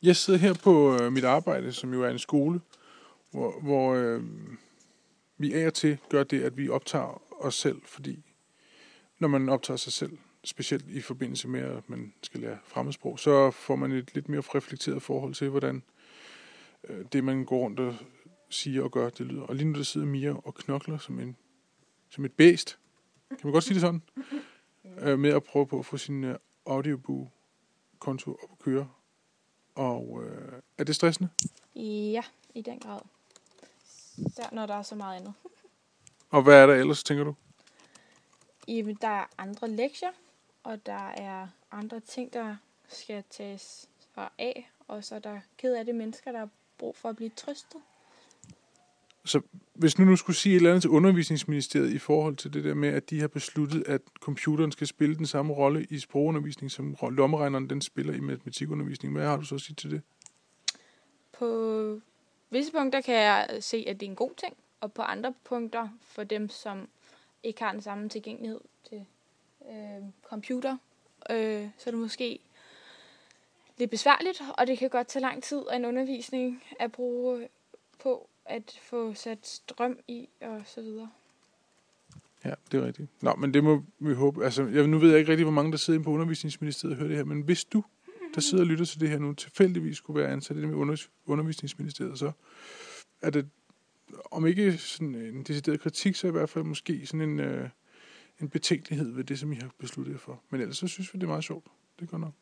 Jeg sidder her på mit arbejde, som jo er en skole, hvor vi af og til gør det, at vi optager os selv, fordi når man optager sig selv, specielt i forbindelse med, at man skal lære fremmedsprog, så får man et lidt mere reflekteret forhold til, hvordan det, man går rundt og siger og gør, det lyder. Og lige nu der sidder Mia og knokler som et bæst. Kan man godt sige det sådan? Med at prøve på at få sin Audioboo-konto op at køre. Og er det stressende? Ja, i den grad. Der, når der er så meget andet. Og hvad er der ellers, tænker du? Jamen, der er andre lektier, og der er andre ting, der skal tages af. Og så er der ked af det mennesker, der har brug for at blive trøstet. Så hvis nu skulle sige et eller andet til Undervisningsministeriet i forhold til det der med, at de har besluttet, at computeren skal spille den samme rolle i sprogundervisning, som lommeregneren den spiller i matematikundervisning, hvad har du så at sige til det? På visse punkter kan jeg se, at det er en god ting, og på andre punkter, for dem, som ikke har den samme tilgængelighed til computer, så er det måske lidt besværligt, og det kan godt tage lang tid af en undervisning at bruge på at få sat strøm i og så videre. Ja, det er rigtigt. Nå, men det må vi håbe. Altså, nu ved jeg ikke rigtig, hvor mange der sidder inde på Undervisningsministeriet og hører det her, men hvis du, der sidder og lytter til det her nu, tilfældigvis skulle være ansat i det med Undervisningsministeriet, så er det, om ikke sådan en decideret kritik, så i hvert fald måske sådan en betænkelighed ved det, som I har besluttet jer for. Men ellers så synes vi, det er meget sjovt. Det går nok.